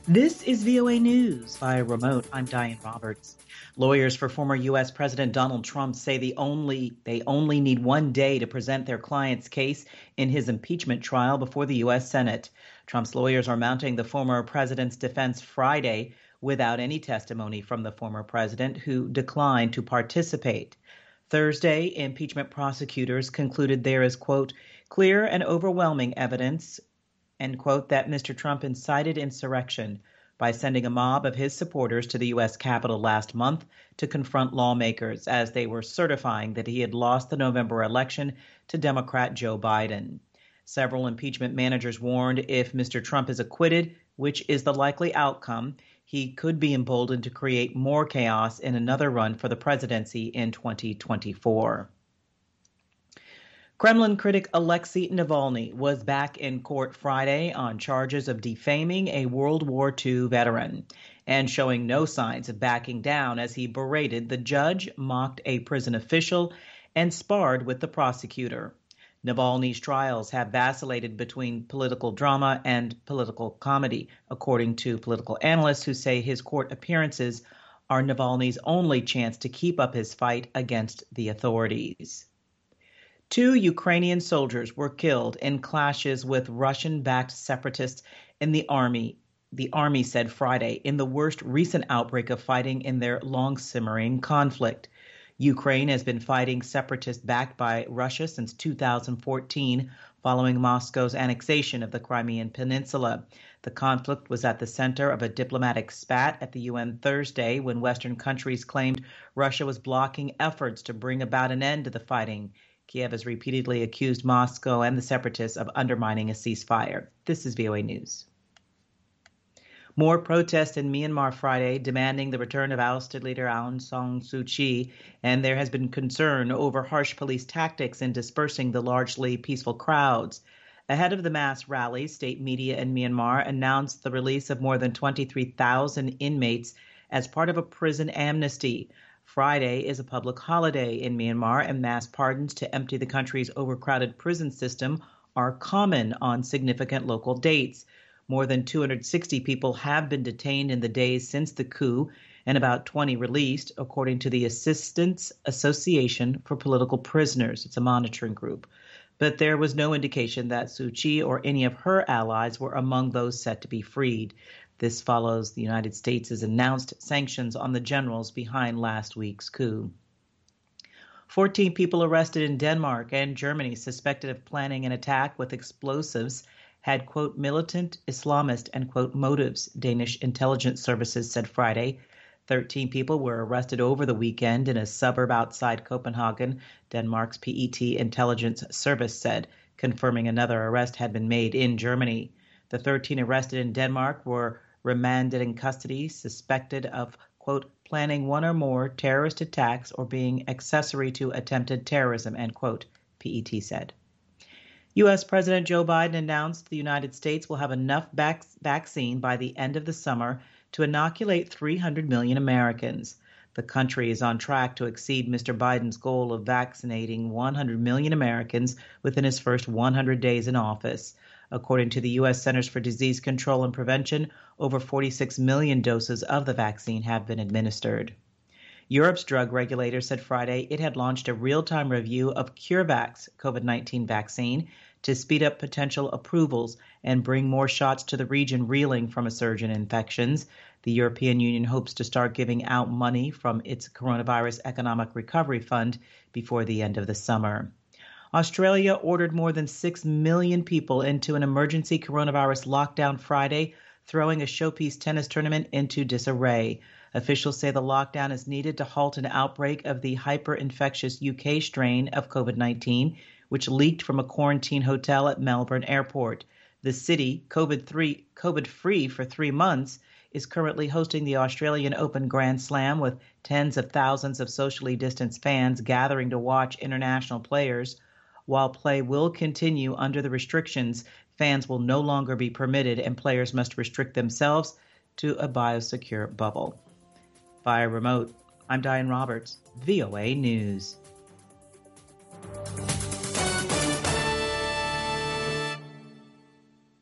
This is VOA News by remote. I'm Diane Roberts. Lawyers for former U.S. President Donald Trump say they only need one day to present their client's case in his impeachment trial before the U.S. Senate. Trump's lawyers are mounting the former president's defense Friday without any testimony from the former president, who declined to participate. Thursday, impeachment prosecutors concluded there is, quote, clear and overwhelming evidence, end quote, that Mr. Trump incited insurrection by sending a mob of his supporters to the U.S. Capitol last month to confront lawmakers as they were certifying that he had lost the November election to Democrat Joe Biden. Several impeachment managers warned if Mr. Trump is acquitted, which is the likely outcome, he could be emboldened to create more chaos in another run for the presidency in 2024. Kremlin critic Alexei Navalny was back in court Friday on charges of defaming a World War II veteran and showing no signs of backing down as he berated the judge, mocked a prison official, and sparred with the prosecutor. Navalny's trials have vacillated between political drama and political comedy, according to political analysts who say his court appearances are Navalny's only chance to keep up his fight against the authorities. 2 Ukrainian soldiers were killed in clashes with Russian-backed separatists in the army said Friday, in the worst recent outbreak of fighting in their long-simmering conflict. Ukraine has been fighting separatists backed by Russia since 2014, following Moscow's annexation of the Crimean Peninsula. The conflict was at the center of a diplomatic spat at the UN Thursday when Western countries claimed Russia was blocking efforts to bring about an end to the fighting. Kiev has repeatedly accused Moscow and the separatists of undermining a ceasefire. This is VOA News. More protests in Myanmar Friday demanding the return of ousted leader Aung San Suu Kyi, and there has been concern over harsh police tactics in dispersing the largely peaceful crowds. Ahead of the mass rally, state media in Myanmar announced the release of more than 23,000 inmates as part of a prison amnesty. Friday is a public holiday in Myanmar, and mass pardons to empty the country's overcrowded prison system are common on significant local dates. More than 260 people have been detained in the days since the coup, and about 20 released, according to the Assistance Association for Political Prisoners. It's a monitoring group. But there was no indication that Suu Kyi or any of her allies were among those set to be freed. This follows the United States' announced sanctions on the generals behind last week's coup. 14 people arrested in Denmark and Germany suspected of planning an attack with explosives had, quote, militant Islamist, end quote, motives, Danish intelligence services said Friday. 13 people were arrested over the weekend in a suburb outside Copenhagen, Denmark's PET intelligence service said, confirming another arrest had been made in Germany. The 13 arrested in Denmark were remanded in custody, suspected of, quote, planning one or more terrorist attacks or being accessory to attempted terrorism, end quote, PET said. U.S. President Joe Biden announced the United States will have enough vaccine by the end of the summer to inoculate 300 million Americans. The country is on track to exceed Mr. Biden's goal of vaccinating 100 million Americans within his first 100 days in office. According to the U.S. Centers for Disease Control and Prevention, over 46 million doses of the vaccine have been administered. Europe's drug regulator said Friday it had launched a real-time review of CureVac's COVID-19 vaccine to speed up potential approvals and bring more shots to the region reeling from a surge in infections. The European Union hopes to start giving out money from its Coronavirus Economic Recovery Fund before the end of the summer. Australia ordered more than 6 million people into an emergency coronavirus lockdown Friday, throwing a showpiece tennis tournament into disarray. Officials say the lockdown is needed to halt an outbreak of the hyper-infectious UK strain of COVID-19, which leaked from a quarantine hotel at Melbourne Airport. The city, COVID-free for 3 months, is currently hosting the Australian Open Grand Slam with tens of thousands of socially distanced fans gathering to watch international players. While play will continue under the restrictions, fans will no longer be permitted and players must restrict themselves to a biosecure bubble. Via remote, I'm Diane Roberts, VOA News.